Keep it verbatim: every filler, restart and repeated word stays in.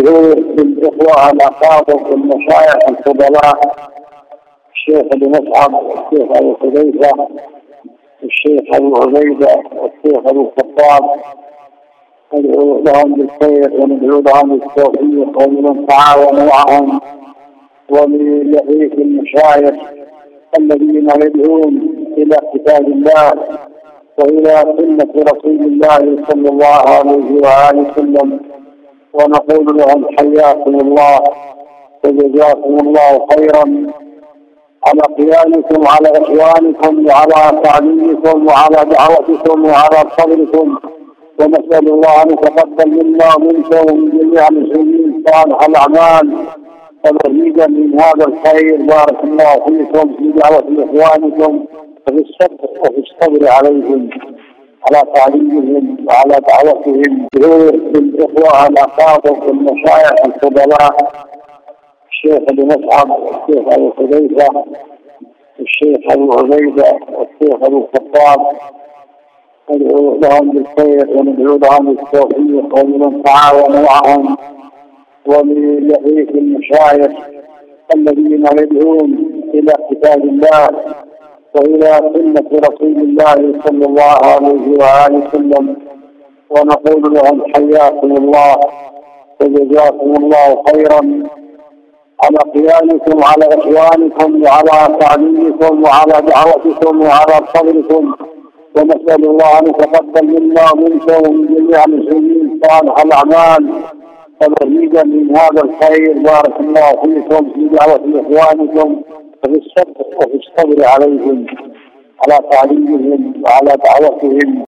بالإخوة الأفاضل والمشايخ الفضلاء، الشيخ أبو مصعب والشيخ أبو حذيفة والشيخ أبو عبيدة والشيخ أبو الخطاب، ندعو لهم بالخير وندعو لهم بالتوفيق، ولمن تعاون معهم ولبقية المشايخ الذين يدعون إلى كتاب الله وإلى سنة رسول الله صلى الله عليه وآله وسلم، ونقول لهم حياكم الله وجزاكم الله خيرا على قيامكم على إخوانكم وعلى تعليمكم وعلى دعوتكم وعلى صبركم، ونسأل الله أن يتقبل منا ومنكم ومن جميع المسلمين صالح الأعمال ومزيدا من هذا الخير. بارك الله فيكم في دعوة إخوانكم وفي الصبر وفي الصبر عليهم على تعليمهم وعلى دعوتهم. بالإخوة الأفاضل والمشايخ الفضلاء، الشيخ أبو مصعب والشيخ أبو حذيفة والشيخ أبو عبيدة والشيخ أبو الخطاب، ندعو لهم بالخير وندعو لهم بالتوفيق، ولمن تعاون معهم ولبقية المشايخ الذين يدعون إلى كتاب الله وإلى سنة رسول الله صلى الله عليه وآله وسلم، ونقول لهم حياكم الله وجزاكم الله خيرا على قيامكم على إخوانكم وعلى تعليمكم وعلى دعوتكم وعلى صبركم، ونسأل الله أن يتقبل منا ومنكم ومن جميع المسلمين صالح الأعمال ومزيدا من هذا الخير. بارك الله فيكم في دعوة إخوانكم وفي الصبر وفي الصبر عليهم على تعليمهم وعلى دعوتهم.